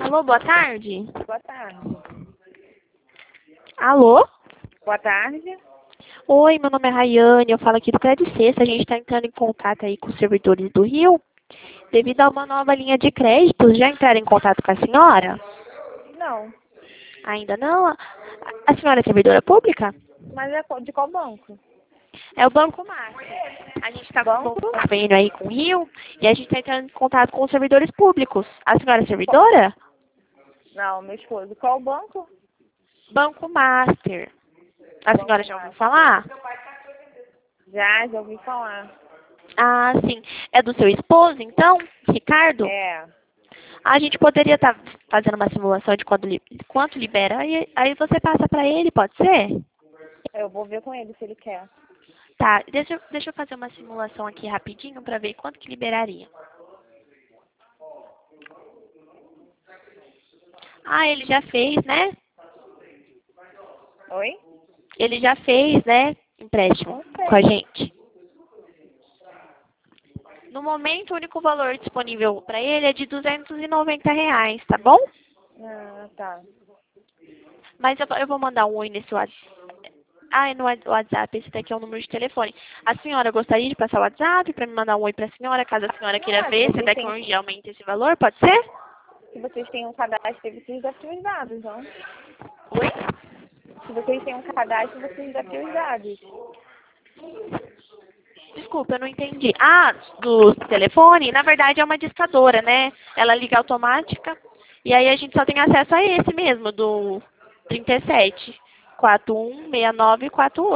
Alô, boa tarde. Boa tarde. Alô? Boa tarde. Oi, meu nome é Rayane, eu falo aqui do Crédito Sexta. A gente está entrando em contato aí com os servidores do Rio, devido a uma nova linha de créditos. Já entraram em contato com a senhora? Não. Ainda não? A senhora é servidora pública? Mas é de qual banco? É o Banco Master. A gente está com um Banco? convênio aí com o Rio e a gente está entrando em contato com os servidores públicos. A senhora é servidora? Não, meu esposo. Qual banco? Banco Master. A Banco senhora já ouviu Master. falar? Já ouvi falar. Ah, sim. É do seu esposo, então, Ricardo? É. A gente poderia estar fazendo uma simulação de quanto libera, aí você passa para ele, pode ser? Eu vou ver com ele se ele quer. Tá, deixa eu fazer uma simulação aqui rapidinho para ver quanto que liberaria. Ah, ele já fez, né? Oi? Ele já fez, né? Empréstimo Não sei. com a gente. No momento, o único valor disponível para ele é de R$ 290, tá bom? Ah, tá. Mas eu vou mandar um oi nesse WhatsApp. Ah, é no WhatsApp, esse daqui é o número de telefone. A senhora gostaria de passar o WhatsApp para me mandar um oi para a senhora, caso a senhora queira Ah, ver se daqui a um dia aumenta esse valor, pode ser? se vocês têm um cadastro, vocês já têm os dados, não? Oi? Se vocês têm um cadastro, vocês já têm os dados. Desculpa, eu não entendi. Ah, do telefone? Na verdade é uma discadora, né? Ela liga automática e aí a gente só tem acesso a esse mesmo, do 37 416948.